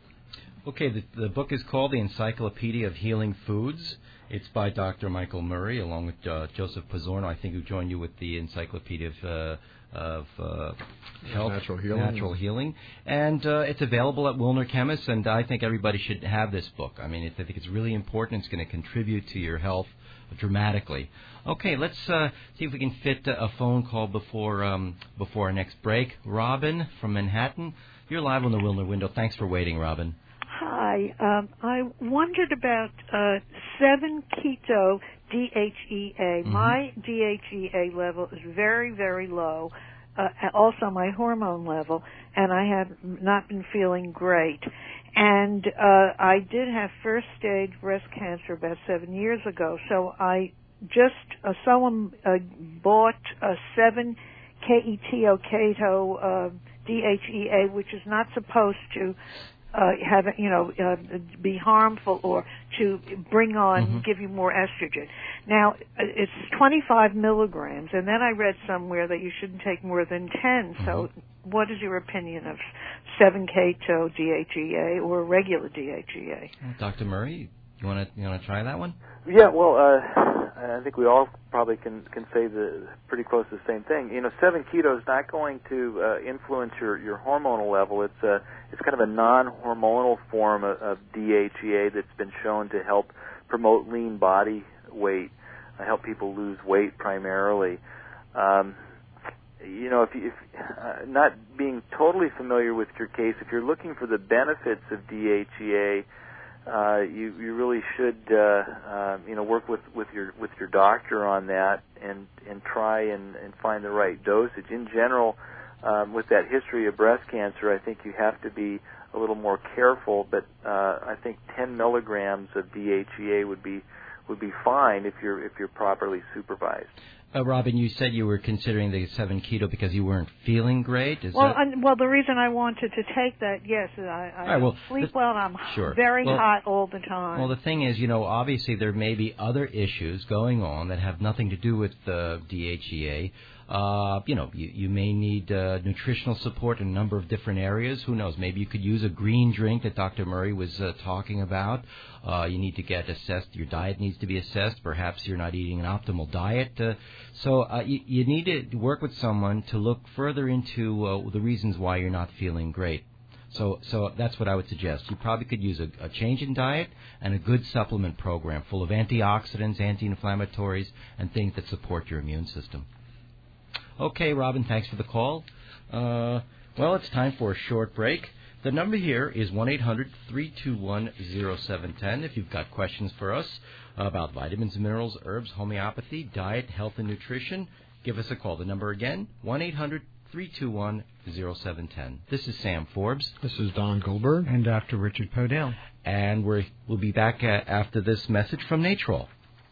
Okay, the, the book is called The Encyclopedia of Healing Foods. It's by Doctor Michael Murray, along with uh, Joseph Pizzorno, I think, who joined you with the Encyclopedia of, uh, of uh, Health, Natural Healing. Natural Healing. And uh, it's available at Wilner Chemists, and I think everybody should have this book. I mean, it, I think it's really important. It's going to contribute to your health dramatically. Okay, let's uh, see if we can fit a phone call before um, before our next break. Robin from Manhattan, you're live on the Wilner Window. Thanks for waiting, Robin. Hi. Um, I wondered about uh, seven keto D H E A. Mm-hmm. My D H E A level is very, very low. Uh, also, my hormone level, and I have not been feeling great. And uh, I did have first-stage breast cancer about seven years ago, so I just, uh, someone uh, bought a seven keto keto uh, D H E A, which is not supposed to uh, have, you know, uh, be harmful or to bring on, mm-hmm. give you more estrogen. Now, it's twenty-five milligrams, and then I read somewhere that you shouldn't take more than ten, mm-hmm. so what is your opinion of seven keto D H E A or regular D H E A? Doctor Murray, you want to you want to try that one? Yeah, well, uh, I think we all probably can can say the pretty close to the same thing. You know, seven keto is not going to uh, influence your, your hormonal level. It's a it's kind of a non-hormonal form of, of D H E A that's been shown to help promote lean body weight, uh, help people lose weight primarily. Um, You know, if, you, if uh, not being totally familiar with your case, if you're looking for the benefits of D H E A, uh, you you really should uh, uh, you know work with, with your with your doctor on that and and try and, and find the right dosage. In general, um, with that history of breast cancer, I think you have to be a little more careful. But uh, I think ten milligrams of D H E A would be would be fine if you're if you're properly supervised. Uh, Robin, you said you were considering the seven keto because you weren't feeling great. Is well, that... I, well, the reason I wanted to take that, yes, I, I right, well, sleep the, well and I'm sure. very well, hot all the time. Well, the thing is, you know, obviously there may be other issues going on that have nothing to do with the D H E A. Uh, you know, you, you may need uh, nutritional support in a number of different areas. Who knows? Maybe you could use a green drink that Doctor Murray was uh, talking about. Uh, you need to get assessed. Your diet needs to be assessed. Perhaps you're not eating an optimal diet. Uh, so uh, you, you need to work with someone to look further into uh, the reasons why you're not feeling great. So so that's what I would suggest. You probably could use a, a change in diet and a good supplement program full of antioxidants, anti-inflammatories, and things that support your immune system. Okay, Robin, thanks for the call. Uh, well, it's time for a short break. The number here is one eight hundred three two one oh seven one oh if you've got questions for us about vitamins, minerals, herbs, homeopathy, diet, health, and nutrition. Give us a call. The number again, one eight hundred three two one oh seven one oh. This is Sam Forbes. This is Don Goldberg. And Doctor Richard Podell. And we're, we'll be back uh, after this message from Natrol.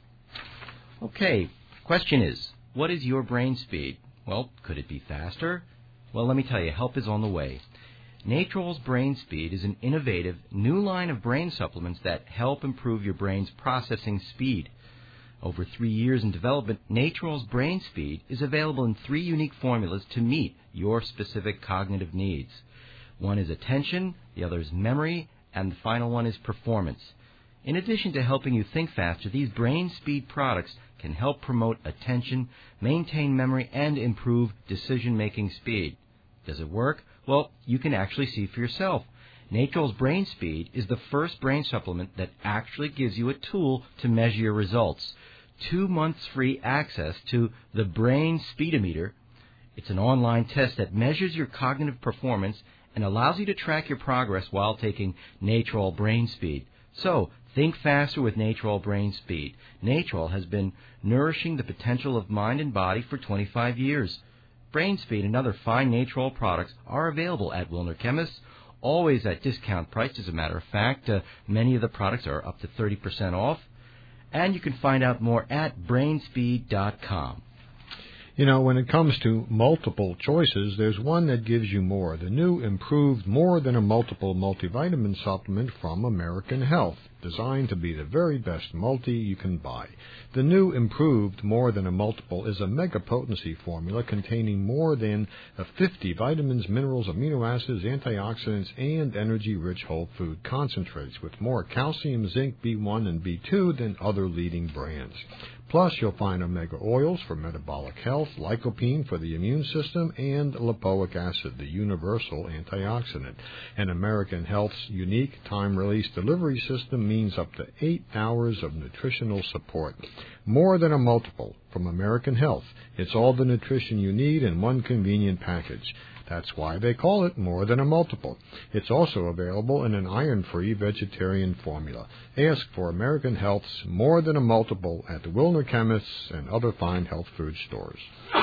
Okay, question is, what is your brain speed? Well, could it be faster? Well, let me tell you, help is on the way. Natrol's Brain Speed is an innovative new line of brain supplements that help improve your brain's processing speed. Over three years in development, Natrol's Brain Speed is available in three unique formulas to meet your specific cognitive needs. One is attention, the other is memory, and the final one is performance. In addition to helping you think faster, these Brain Speed products can help promote attention, maintain memory, and improve decision-making speed. Does it work? Well, you can actually see for yourself. Natrol's Brain Speed is the first brain supplement that actually gives you a tool to measure your results. Two months free access to the Brain Speedometer. It's an online test that measures your cognitive performance and allows you to track your progress while taking Natrol Brain Speed. So, think faster with Natrol Brain Speed. Natrol has been nourishing the potential of mind and body for twenty-five years. Brain Speed and other fine Natrol products are available at Wilner Chemists, always at discount price. As a matter of fact, uh, many of the products are up to thirty percent off. And you can find out more at brain speed dot com. You know, when it comes to multiple choices, there's one that gives you more. The new improved More Than a Multiple multivitamin supplement from American Health, designed to be the very best multi you can buy. The new improved More Than a Multiple is a mega potency formula containing more than fifty vitamins, minerals, amino acids, antioxidants, and energy-rich whole food concentrates, with more calcium, zinc, B one, and B two than other leading brands. Plus, you'll find omega oils for metabolic health, lycopene for the immune system, and lipoic acid, the universal antioxidant. And American Health's unique time-release delivery system means up to eight hours of nutritional support. More Than a Multiple from American Health. It's all the nutrition you need in one convenient package. That's why they call it More Than a Multiple. It's also available in an iron-free vegetarian formula. Ask for American Health's More Than a Multiple at the Wilner Chemists and other fine health food stores.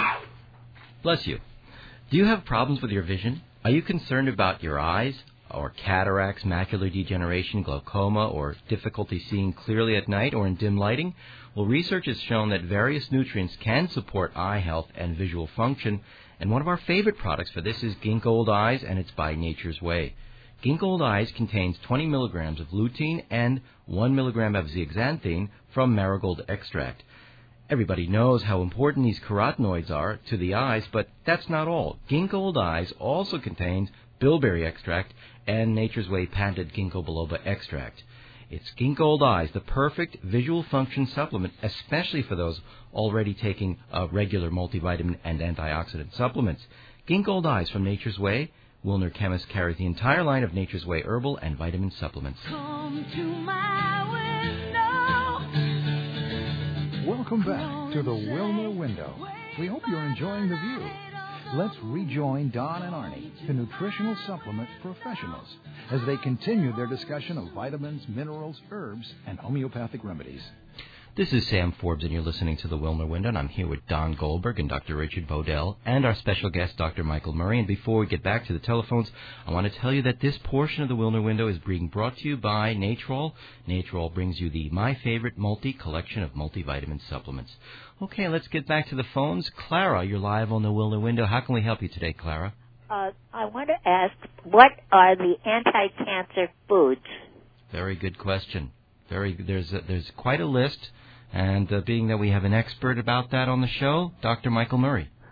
Bless you. Do you have problems with your vision? Are you concerned about your eyes, or cataracts, macular degeneration, glaucoma, or difficulty seeing clearly at night or in dim lighting? Well, research has shown that various nutrients can support eye health and visual function, and one of our favorite products for this is Ginkgo Old Eyes, and it's by Nature's Way. Ginkgo Old Eyes contains twenty milligrams of lutein and one milligram of zeaxanthine from marigold extract. Everybody knows how important these carotenoids are to the eyes, but that's not all. Ginkgo Old Eyes also contains bilberry extract and Nature's Way patented ginkgo biloba extract. It's Ginkgo Old Eyes, the perfect visual function supplement, especially for those already taking uh, regular multivitamin and antioxidant supplements. Ginkgo Old Eyes from Nature's Way. Wilner Chemist carries the entire line of Nature's Way herbal and vitamin supplements. Come to my window. Welcome back to the Wilner Window. We hope you're enjoying the view. Let's rejoin Don and Arnie, the nutritional supplement professionals, as they continue their discussion of vitamins, minerals, herbs, and homeopathic remedies. This is Sam Forbes, and you're listening to the Wilner Window, and I'm here with Don Goldberg and Doctor Richard Podell, and our special guest, Doctor Michael Murray. And before we get back to the telephones, I want to tell you that this portion of the Wilner Window is being brought to you by Natrol. Natrol brings you the My Favorite Multi collection of multivitamin supplements. Okay, let's get back to the phones. Clara, you're live on the Wilner Window. How can we help you today, Clara? Uh, I want to ask, what are the anti-cancer foods? Very good question. Very. There's a, there's quite a list, and uh, being that we have an expert about that on the show, Doctor Michael Murray.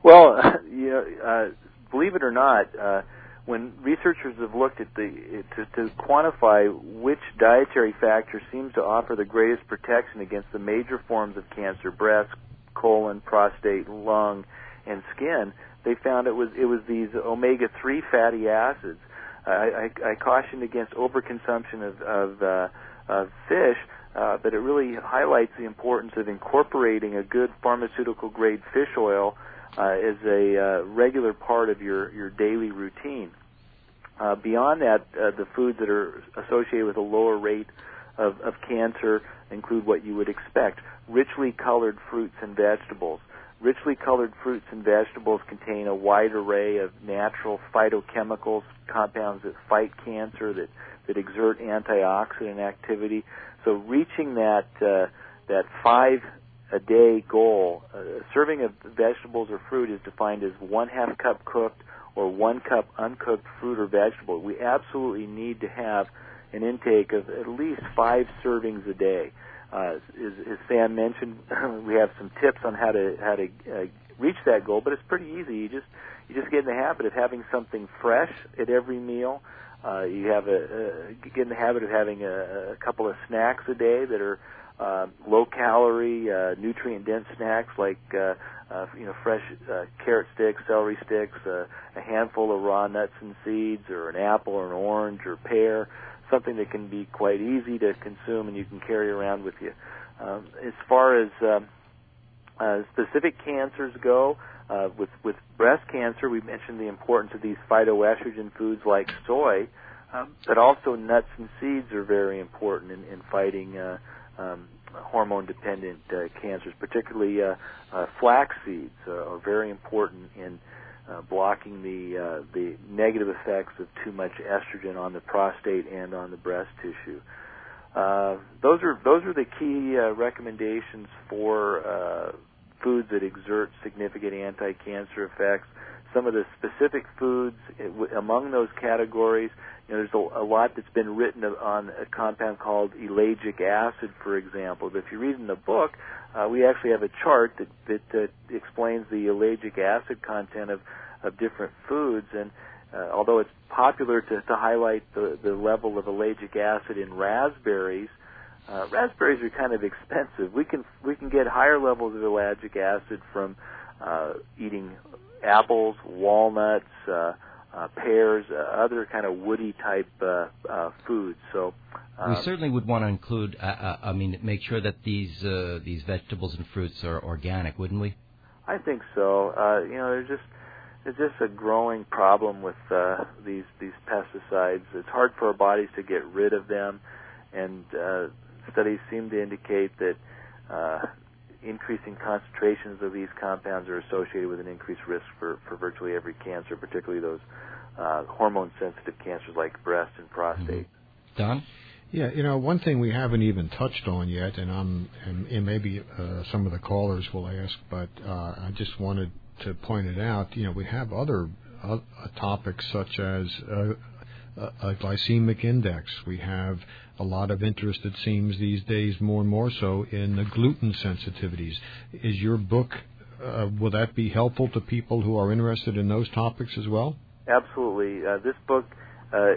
Well, you know, uh, believe it or not, uh, when researchers have looked at the to, to quantify which dietary factor seems to offer the greatest protection against the major forms of cancer, breast, colon, prostate, lung, and skin, they found it was it was these omega three fatty acids. I, I, I cautioned against overconsumption of, of, uh, of fish, uh, but it really highlights the importance of incorporating a good pharmaceutical-grade fish oil uh, as a uh, regular part of your, your daily routine. Uh, beyond that, uh, the foods that are associated with a lower rate of, of cancer include what you would expect: richly colored fruits and vegetables. Richly colored fruits and vegetables contain a wide array of natural phytochemicals, compounds that fight cancer, that, that exert antioxidant activity. So reaching that uh, that five a day goal, uh, a serving of vegetables or fruit is defined as one half cup cooked or one cup uncooked fruit or vegetable. We absolutely need to have an intake of at least five servings a day. Uh, as, as Sam mentioned, we have some tips on how to how to uh, reach that goal, but it's pretty easy. You just you just get in the habit of having something fresh at every meal. Uh, you have a, a get in the habit of having a, a couple of snacks a day that are uh, low calorie, uh, nutrient dense snacks like uh, uh, you know fresh uh, carrot sticks, celery sticks, uh, a handful of raw nuts and seeds, or an apple or an orange or pear. Something that can be quite easy to consume and you can carry around with you. Um, as far as um, uh, specific cancers go, uh, with, with breast cancer, we mentioned the importance of these phytoestrogen foods like soy, um, but also nuts and seeds are very important in, in fighting uh, um, hormone-dependent uh, cancers, particularly uh, uh, flax seeds uh, are very important in Uh, blocking the uh, the negative effects of too much estrogen on the prostate and on the breast tissue. Uh, those are those are the key uh, recommendations for uh, foods that exert significant anti-cancer effects. Some of the specific foods it, w- among those categories, you know, there's a, a lot that's been written on a compound called elagic acid, for example. But if you read in the book, uh, we actually have a chart that that uh, explains the elagic acid content of of different foods, and uh, although it's popular to, to highlight the, the level of elagic acid in raspberries, uh, raspberries are kind of expensive. We can we can get higher levels of elagic acid from uh, eating apples, walnuts, uh, uh, pears, uh, other kind of woody type uh, uh, foods. So um, we certainly would want to include. Uh, uh, I mean, make sure that these uh, these vegetables and fruits are organic, wouldn't we? I think so. Uh, you know, there's just It's just a growing problem with uh, these these pesticides. It's hard for our bodies to get rid of them, and uh, studies seem to indicate that uh, increasing concentrations of these compounds are associated with an increased risk for, for virtually every cancer, particularly those uh, hormone-sensitive cancers like breast and prostate. Mm-hmm. Don? Yeah, you know, one thing we haven't even touched on yet, and I'm and, and maybe uh, some of the callers will ask, but uh, I just wanted to point it out, you know, we have other uh, topics such as uh, a, a glycemic index. We have a lot of interest, it seems, these days more and more so in the gluten sensitivities. Is your book, uh, will that be helpful to people who are interested in those topics as well? Absolutely. Uh, this book, uh,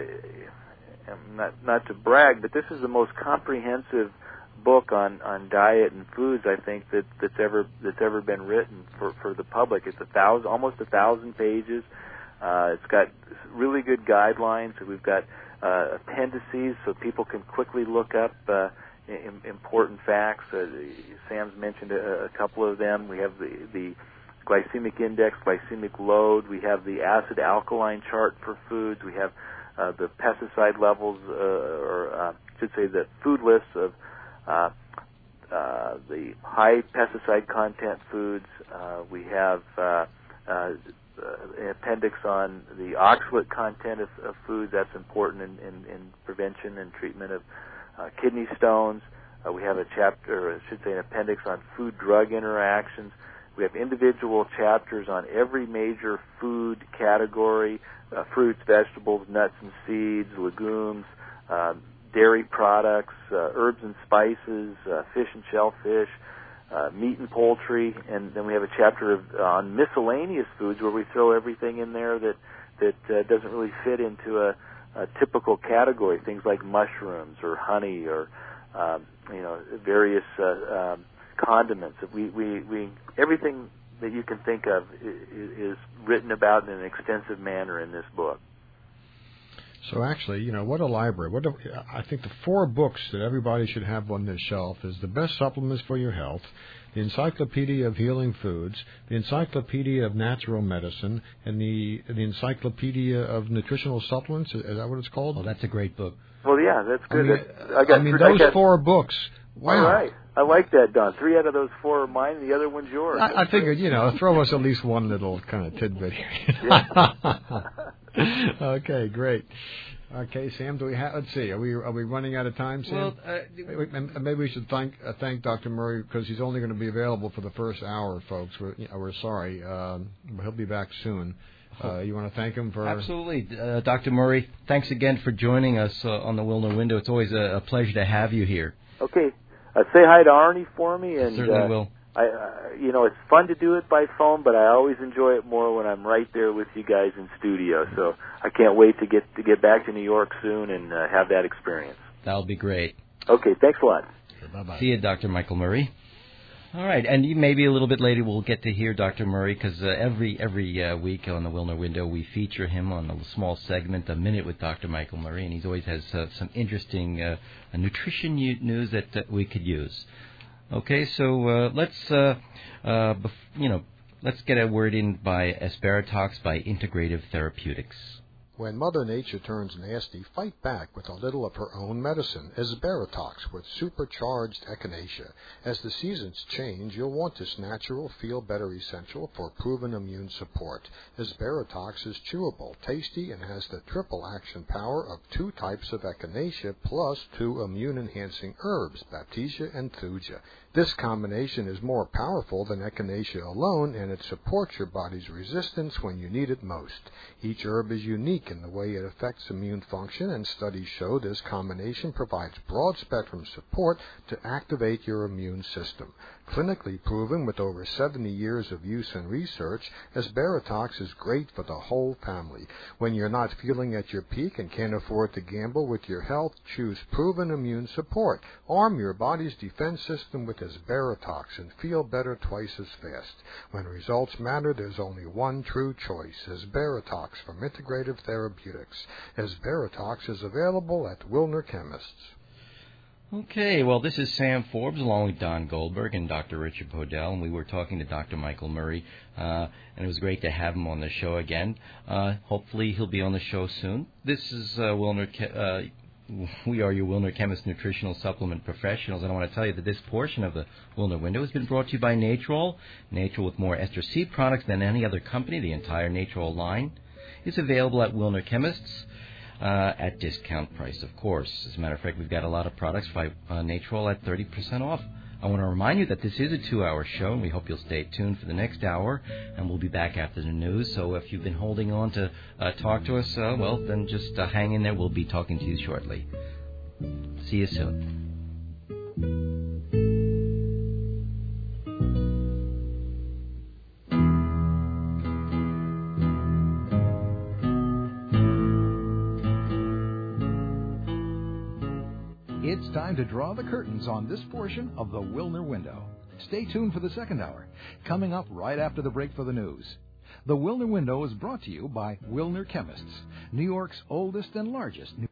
not, not to brag, but this is the most comprehensive book on, on diet and foods I think that, that's ever that's ever been written for, for the public. It's a thousand, almost a thousand pages. Uh, it's got really good guidelines. We've got uh, appendices so people can quickly look up uh, im- important facts. Uh, Sam's mentioned a, a couple of them. We have the, the glycemic index, glycemic load. We have the acid alkaline chart for foods. We have uh, the pesticide levels, uh, or uh, I should say the food lists of Uh, uh, the high pesticide content foods. Uh, we have uh, uh, an appendix on the oxalate content of, of foods. That's important in, in, in prevention and treatment of uh, kidney stones. Uh, we have a chapter, or I should say an appendix on food-drug interactions. We have individual chapters on every major food category, uh, fruits, vegetables, nuts and seeds, legumes, um, dairy products, uh, herbs and spices, uh, fish and shellfish, uh, meat and poultry, and then we have a chapter of, uh, on miscellaneous foods where we throw everything in there that that uh, doesn't really fit into a, a typical category. Things like mushrooms or honey or um, you know various uh, um, condiments. We, we we everything that you can think of is, is written about in an extensive manner in this book. So actually, you know, what a library. What a, I think the four books that everybody should have on this shelf is The Best Supplements for Your Health, The Encyclopedia of Healing Foods, The Encyclopedia of Natural Medicine, and the the Encyclopedia of Nutritional Supplements. Is that what it's called? Oh, that's a great book. Well, yeah, that's good. I mean, that's, I, got I mean three, those I got, four books. Wow. All right. I like that, Don. Three out of those four are mine, and the other one's yours. I, I figured, you know, throw us at least one little kind of tidbit here. Okay, great. Okay, Sam, do we have? Let's see. Are we are we running out of time, Sam? Well, uh, maybe we should thank uh, thank Doctor Murray because he's only going to be available for the first hour, folks. We're you know, we're sorry, um, but he'll be back soon. Uh, you want to thank him for? Absolutely, uh, Doctor Murray. Thanks again for joining us uh, on the Wilner Window. It's always a, a pleasure to have you here. Okay, uh, say hi to Arnie for me, and certainly uh, will. I, uh, you know, it's fun to do it by phone, but I always enjoy it more when I'm right there with you guys in studio. So I can't wait to get to get back to New York soon and uh, have that experience. That'll be great. Okay, thanks a lot. Okay, bye-bye. See you, Doctor Michael Murray. All right, and you, maybe a little bit later we'll get to hear Doctor Murray because uh, every every uh, week on the Wilner Window we feature him on a small segment, A Minute with Doctor Michael Murray, and he always has uh, some interesting uh, nutrition news that uh, we could use. Okay, so uh, let's uh, uh, bef- you know let's get a word in by Asparatox by Integrative Therapeutics. When Mother Nature turns nasty, fight back with a little of her own medicine, Asparatox with supercharged echinacea. As the seasons change, you'll want this natural, feel-better essential for proven immune support. Asparatox is chewable, tasty, and has the triple action power of two types of echinacea plus two immune-enhancing herbs, Baptisia and Thuja. This combination is more powerful than echinacea alone, and it supports your body's resistance when you need it most. Each herb is unique in the way it affects immune function, and studies show this combination provides broad-spectrum support to activate your immune system. Clinically proven with over seventy years of use and research, Asparatox is great for the whole family. When you're not feeling at your peak and can't afford to gamble with your health, choose proven immune support. Arm your body's defense system with Asparatox and feel better twice as fast. When results matter, there's only one true choice, Asparatox from Integrative Therapeutics. Asparatox is available at Wilner Chemists. Okay, well, this is Sam Forbes along with Don Goldberg and Doctor Richard Podell, and we were talking to Doctor Michael Murray, uh, and it was great to have him on the show again. Uh, hopefully he'll be on the show soon. This is uh, Wilner, uh, we are your Wilner Chemist Nutritional Supplement Professionals, and I want to tell you that this portion of the Wilner Window has been brought to you by Natrol. Natrol, with more ester seed products than any other company, the entire Natrol line is available at Wilner Chemists. Uh, at discount price, of course. As a matter of fact, we've got a lot of products by uh, Natrol at thirty percent off. I want to remind you that this is a two-hour show, and we hope you'll stay tuned for the next hour, and we'll be back after the news. So if you've been holding on to uh, talk to us, uh, well, then just uh, hang in there. We'll be talking to you shortly. See you soon. It's time to draw the curtains on this portion of the Wilner Window. Stay tuned for the second hour, coming up right after the break for the news. The Wilner Window is brought to you by Wilner Chemists, New York's oldest and largest